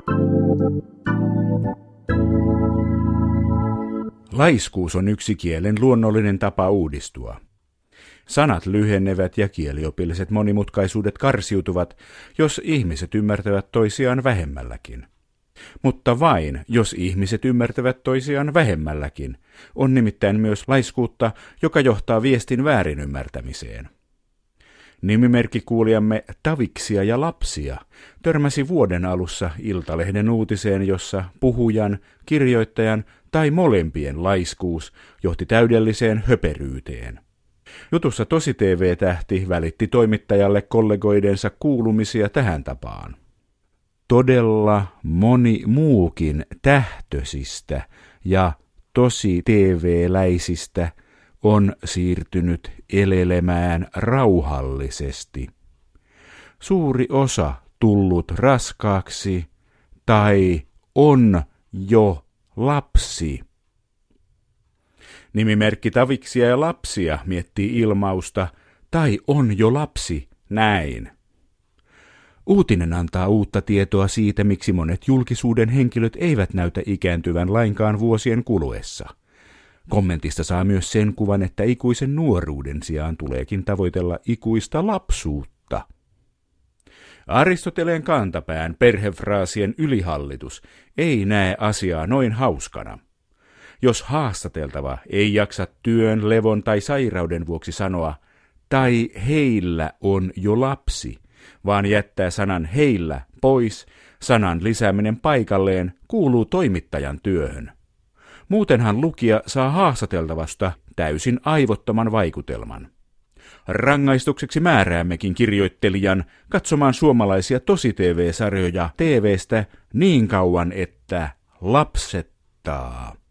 Laiskuus on yksi kielen luonnollinen tapa uudistua. Sanat lyhennevät ja kieliopilliset monimutkaisuudet karsiutuvat, jos ihmiset ymmärtävät toisiaan vähemmälläkin. Mutta vain, jos ihmiset ymmärtävät toisiaan vähemmälläkin, on nimittäin myös laiskuutta, joka johtaa viestin väärinymmärtämiseen. Nimimerkkikuulijamme Taviksia ja lapsia törmäsi vuoden alussa Iltalehden uutiseen, jossa puhujan, kirjoittajan tai molempien laiskuus johti täydelliseen höperyyteen. Jutussa Tosi-TV-tähti välitti toimittajalle kollegoidensa kuulumisia tähän tapaan. Todella moni muukin tähtöisistä ja Tosi-TV-läisistä on siirtynyt elelemään rauhallisesti. Suuri osa tullut raskaaksi tai on jo lapsi. Nimimerkki Taviksia ja lapsia miettii ilmausta tai on jo lapsi näin. Uutinen antaa uutta tietoa siitä, miksi monet julkisuuden henkilöt eivät näytä ikääntyvän lainkaan vuosien kuluessa. Kommentista saa myös sen kuvan, että ikuisen nuoruuden sijaan tuleekin tavoitella ikuista lapsuutta. Aristoteleen kantapään perhefraasien ylihallitus ei näe asiaa noin hauskana. Jos haastateltava ei jaksa työn, levon tai sairauden vuoksi sanoa, tai heillä on jo lapsi, vaan jättää sanan heillä pois, sanan lisääminen paikalleen kuuluu toimittajan työhön. Muutenhan lukija saa haastateltavasta täysin aivottoman vaikutelman. Rangaistukseksi määräämmekin kirjoittelijan katsomaan suomalaisia Tosi-TV-sarjoja TV:stä niin kauan, että lapsettaa.